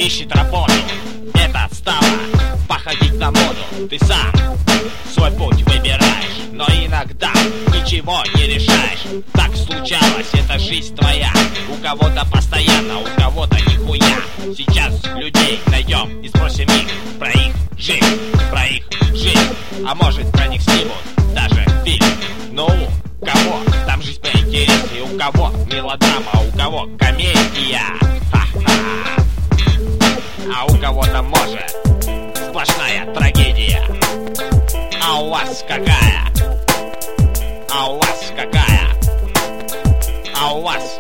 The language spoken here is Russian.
ищет работу. Это стало походить на моду. Ты сам свой путь выбираешь, но иногда ничего не решаешь. Так случалось, это жизнь твоя. У кого-то постоянно, у кого-то нихуя. Сейчас людей найдем и спросим их про их жизнь, про их жизнь. А может, про них снимут даже фильм. Ну, у кого там жизнь поинтереснее, у кого мелодрама, у кого комедия. Ха-ха. А у кого-то может сплошная трагедия. А у вас какая? А у вас какая? А у вас